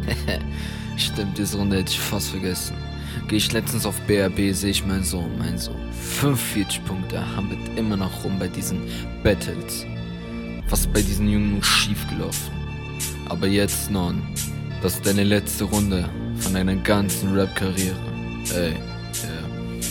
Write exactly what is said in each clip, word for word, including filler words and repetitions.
Stimmt, diese Runde hätte ich fast vergessen. Geh ich letztens auf B R B, sehe ich meinen Sohn, mein Sohn. fünfundvierzig Punkte, hampelt immer noch rum bei diesen Battles. Was ist bei diesen Jungen nur schief gelaufen? Aber jetzt, Non, das ist deine letzte Runde von deiner ganzen Rap-Karriere. Ey, yeah.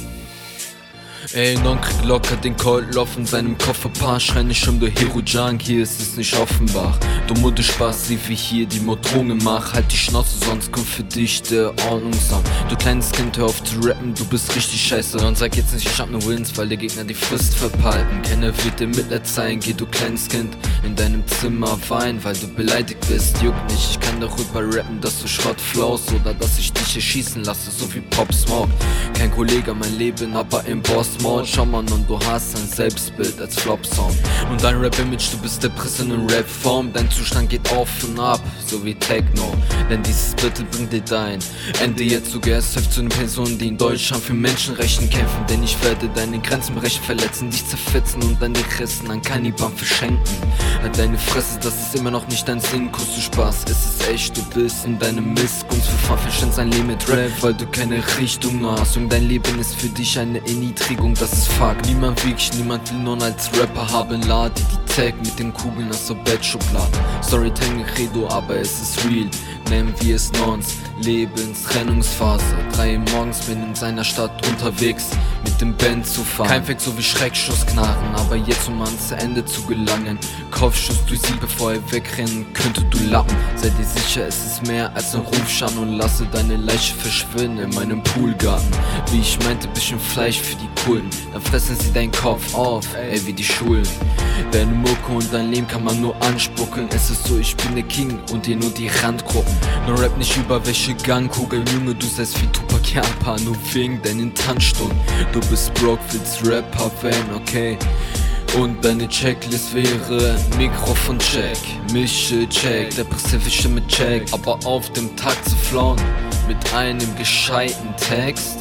Ey, Non kriegt locker den Cold Love in seinem Koffer, paar schreien nicht um, du Hero-Junk, hier ist es nicht Offenbach. Du Mutter Spaß, sieh wie hier die Motrone mach, halt die Schnauze, sonst kommt für dich der Ordnungsamt. Du kleines Kind, hör auf zu rappen, du bist richtig scheiße. Und sag jetzt nicht, ich hab ne Wins, weil der Gegner die Frist verpalten. Keiner wird dir Mitleid zeigen, geh du kleines Kind in deinem Zimmer weinen, weil du beleidigt bist, juckt nicht. Ich kann darüber rappen, dass du Schrott flowst oder dass ich dich erschießen lasse, so wie Pop Smoke. Kein Kollege, mein Leben, aber im Boss Mode. Schau mal, und du hast ein Selbstbild als Flop-Song. Und dein Rap-Image, du bist der Prinzessin in Rap-Form. Dein Zustand geht auf und ab, so wie Techno. Denn dieses Battle bringt dir dein Ende jetzt sogar safe zu den Personen, die in Deutschland für Menschenrechten kämpfen. Denn ich werde deine Grenzen brechen, verletzen, dich zerfetzen und deine Resten an Kannibalen verschenken. Halt deine Fresse, das ist immer noch nicht dein Sinn, kurz du Spaß, es ist echt, du bist in deinem Missgunst für Verstand sein Leben mit Rap, weil du keine Richtung hast. Und dein Leben ist für dich eine Erniedrigung, das ist Fuck. Niemand wirklich, niemand will nun als Rapper haben, lade die Tag mit den Kugeln aus der Bettschublade. Storytelling Credo, aber es ist real, nennen wir es Nons, Lebenstrennungsphase. Drei Uhr morgens bin in seiner Stadt unterwegs, mit dem Band zu fahren. Kein Fake, so wie Schreckschussknarren, aber jetzt um ans Ende zu gelangen. Kopfschuss durch sie, bevor er wegrennen könnte, du Lappen. Sei dir sicher, es ist mehr als ein Rufschaden und lasse deine Leiche verschwinden in meinem Poolgarten. Wie ich meinte, bisschen Fleisch für die Kulten, dann fressen sie deinen Kopf auf, ey, wie die Schulen. Deine Mucke und dein Leben kann man nur anspucken. Es ist so, ich bin der King und dir nur die Randgruppen. Nur rap nicht über welche Gangkugeln, Junge, du seist wie Tupac Japan, nur wegen deinen Tanzstunden. Du bist broke, willst Rapper werden, okay? Und deine Checklist wäre Mikrofon check, Mische check, depressive Stimme check, aber auf dem Tag zu flauen mit einem gescheiten Text.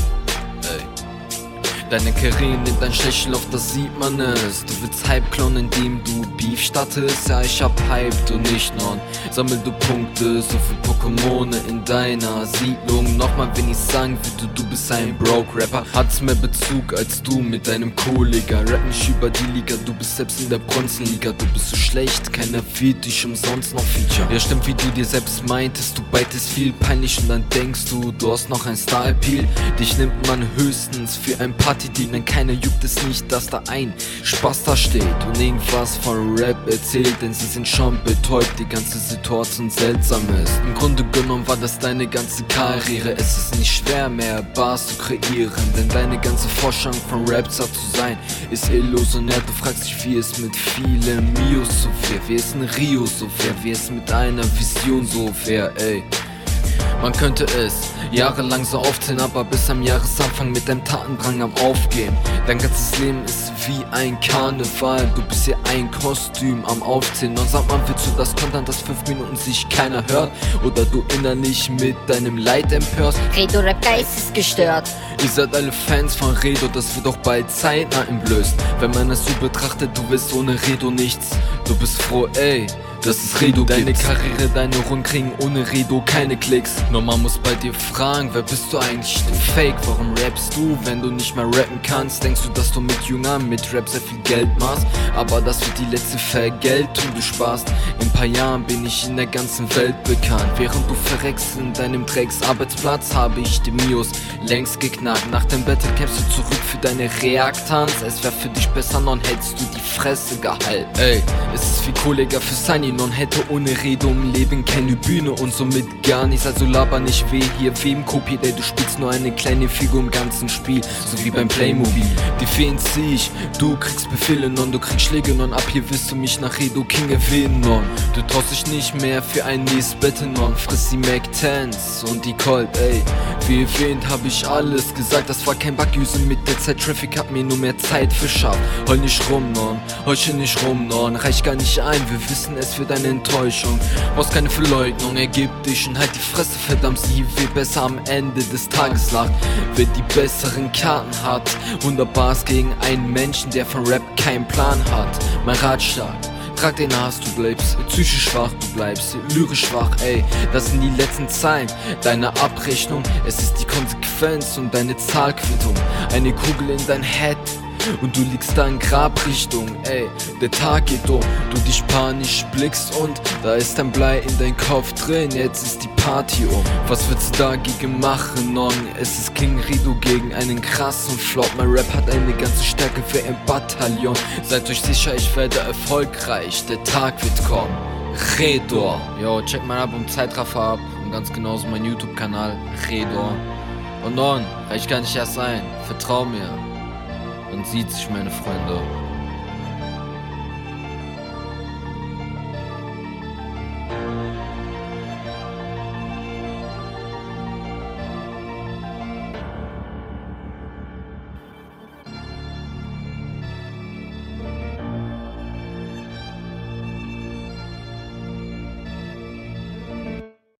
Deine Karriere nimmt ein schlechten Lauf, das sieht man es. Du willst Hype klauen, indem du Beef startest. Ja, ich hab Hype, du nicht, Non. Sammel du Punkte, so viel Pokémone in deiner Siedlung. Nochmal, wenn ich sagen würde, du bist ein Broke-Rapper, hat's mehr Bezug als du mit deinem Kollege. Rap nicht über die Liga, du bist selbst in der Bronzenliga. Du bist so schlecht, keiner wird dich umsonst noch feature. Ja, stimmt, wie du dir selbst meintest, du beitest viel peinlich und dann denkst du, du hast noch ein Star-Appeal. Dich nimmt man höchstens für ein Party, denn keiner juckt es nicht, dass da ein Spaß da steht und irgendwas von Rap erzählt, denn sie sind schon betäubt, die ganze Situation seltsam ist. Im Grunde genommen war das deine ganze Karriere, es ist nicht schwer mehr Bars zu kreieren, denn deine ganze Vorstellung von Rapstar zu sein ist illusionär. Du fragst dich, wie es mit vielen Mios so wäre, wie es in Rio so wäre, wie es mit einer Vision so wäre, ey. Man könnte es jahrelang so aufzählen, aber bis am Jahresanfang mit deinem Tatendrang am Aufgehen. Dein ganzes Leben ist wie ein Karneval, du bist hier ein Kostüm am Aufzählen. Und sagt man, willst du das Content, dass fünf Minuten sich keiner hört? Oder du innerlich mit deinem Leid empörst? Redo Rap Geist ist gestört. Ihr seid alle Fans von Redo, das wird auch bald zeitnah entblößt. Wenn man es so betrachtet, du willst ohne Redo nichts. Du bist froh, ey, dass es Redo gibt. Deine Karriere, deine Runden kriegen ohne Redo keine Klicks. Nur man muss bei dir fragen, wer bist du eigentlich, du Fake? Warum rappst du, wenn du nicht mehr rappen kannst? Denkst du, dass du mit Jüngern mit Rap sehr viel Geld machst? Aber das wird die letzte Vergeltung, du sparst. In ein paar Jahren bin ich in der ganzen Welt bekannt. Während du verreckst in deinem Drecksarbeitsplatz, habe ich die Mios längst geknackt. Nach dem Battle kämpfst du zurück für deine Reaktanz. Es wär für dich besser, Non, hättest du die Fresse gehalten. Ey, es ist wie Kollege für Sunny, Non hätte ohne Rede im Leben keine Bühne und somit gar nichts. Also laber nicht weh, hier wem kopiert, ey, du spielst nur eine kleine Figur im ganzen Spiel, so wie beim Playmobil. Die Feen zieh ich, du kriegst Befehle, Non, du kriegst Schläge, Non, ab hier wirst du mich nach Redo King erwähnen, Non. Du traust dich nicht mehr für ein nächstes Battle, Non, friss die Mac Tens und die Colt, ey. Wie erwähnt, hab ich alles gesagt, das war kein Bug-Use mit der Zeit, Traffic hat mir nur mehr Zeit verschafft. Heul nicht rum, Non, heuche nicht rum, Non, reich gar nicht ein, wir wissen es für deine Enttäuschung. Brauchst keine Verleugnung, ergib dich und halt die Fresse, verdammt, sie wird besser am Ende des Tages lacht. Wer die besseren Karten hat, hundert Bars gegen einen Menschen, der von Rap keinen Plan hat. Mein Ratschlag, Trag den Hass, du bleibst psychisch schwach, du bleibst lyrisch schwach, ey. Das sind die letzten Zeilen deiner Abrechnung. Es ist die Konsequenz und deine Zahlquittung. Eine Kugel in dein Head und du liegst da in Grabrichtung, ey. Der Tag geht um, du dich panisch blickst und da ist ein Blei in dein Kopf drin. Jetzt ist die Party um. Was willst du dagegen machen, non? Es ist King Rido gegen einen krassen Flop. Mein Rap hat eine ganze Stärke für ein Bataillon. Seid euch sicher, ich werde erfolgreich. Der Tag wird kommen. Redor. Yo, check mein Album Zeitraffer ab und ganz genauso mein YouTube-Kanal Redor. Und non, reicht gar nicht erst ein. Vertrau mir. Dann sieht sich, meine Freunde.